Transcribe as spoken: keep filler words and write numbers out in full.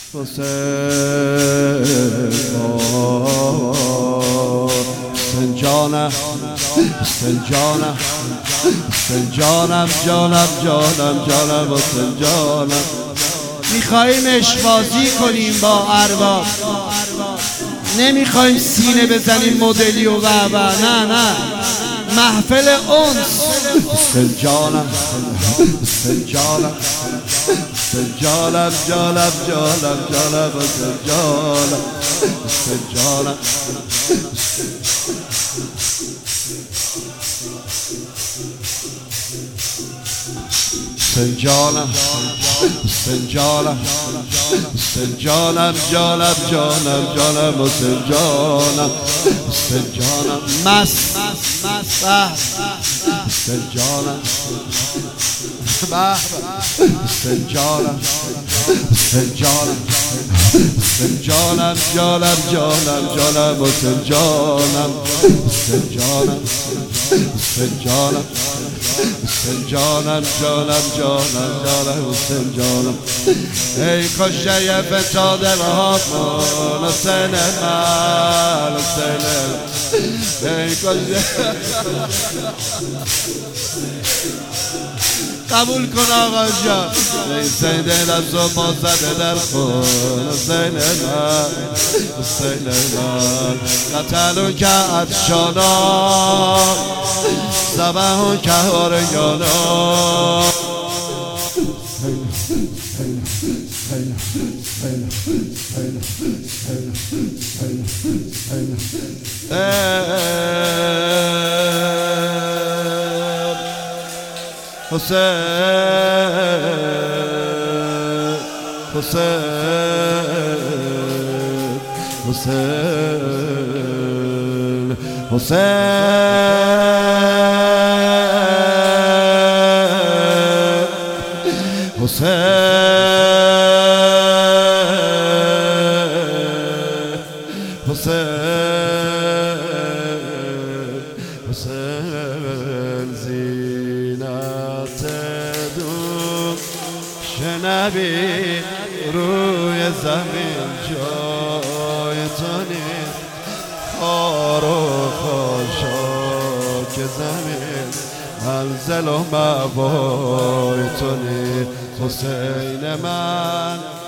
حسین حسین جانم حسین جانم حسین جانم جانم جانم جانم حسین جانم. میخواییم عشق‌بازی کنیم با ارباب، نمیخوایم سینه بزنیم مدلی و وعبه، نه نه، محفل انس. حسین جانم حسین جانم حسین جانم جانم جانم جانم حسین جانم حسین جانم. حسین جانم حسین جانم حسین جانم جانم جانم جانم حسین جانم حسین جانم. مست مست حسین جانم حسین جانم حسین جانم حسین جانم جانم جانم جانم حسین جانم حسین جانم حسین جانم حسین جانم جانم جانم جانم حسین جانم. ای کشته فتاد رهات من حسین من حسین ای کشته. قبول کن آقا جان. حسین دلم زما زده در خون حسین من حسین من. قتلون که عطشانا زبهون که هارگانا. حسین حسین حسین حسین حسین حسین حسین. زینت دون شنوی روی زمین جای تو نیست. خار و خاشاک زمین منزل و مأوای تو نیست. حسین من